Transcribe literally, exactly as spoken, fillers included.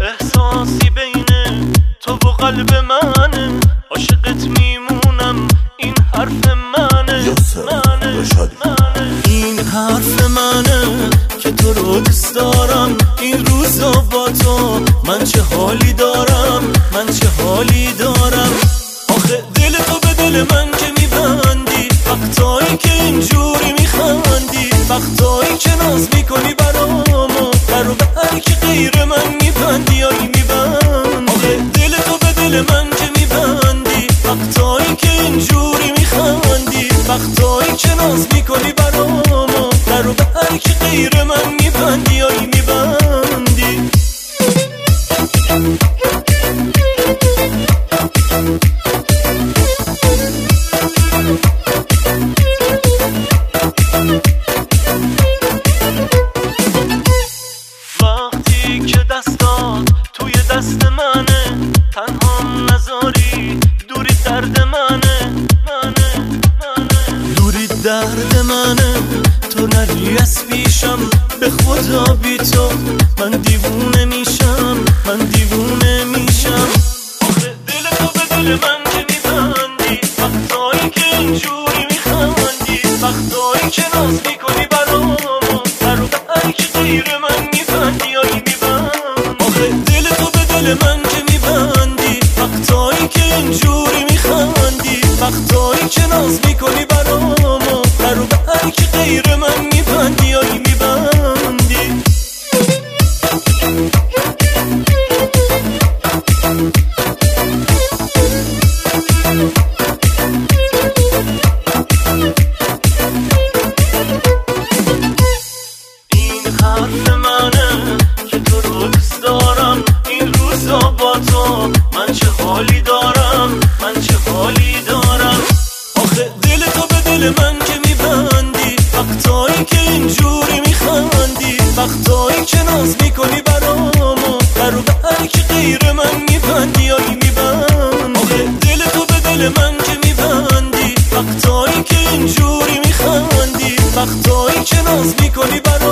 احساسی بین تو و قلب منه، عاشقت میمونم این حرف منه، منه منه این حرف منه که تو رو دوست دارم. این روزا با تو من چه حالی دارم، من چه حالی دارم. آخه دل تو به دل من که میبندی، وقتایی که اینجوری میخندی، وقتایی که ناز میکنی برامو، برو به هر که غیر من میبندی آی میبندی. آخه دل تو به دل من که میبندی، وقتایی که اینجوری میخندی، وقتایی که ناز میکنی برامو، برو به هر که غیر من میبندی آی میبندی. وقتی که دستات توی دست منه، تنها نذاری دوری درد منه، منه منه دوری درد منه. تو نری از پیشم، به خدا بی تو من دیوونه میشم، من دیوونه میشم. آخه دل تو به دل من که میبندی، وقتایی که اینجوری میخندی، وقتایی که ناز میکنی برامو، برو به هر که غیر من میبندی آی میبند. آخه دل تو به دل من که میبندی، وقتایی که اینجوری میخندی، وقتایی که ناز میکنی برامو، برو به هر که غیر من میبندی آی میبندی. این حرف منه که تو رو دوست دارم. این روزا با تو من چه حالی دارم، من چه حالی دارم. آخه دل تو به دل من که میبندی، وقتایی که اینجوری میخندی، وقتایی که ناز میکنی برامو، برو به هر که غیر من میبندی آی میبند. آخه دل تو به دل من که میبندی، وقتایی که اینجوری میخندی، وقتایی که ناز میکنی برامو،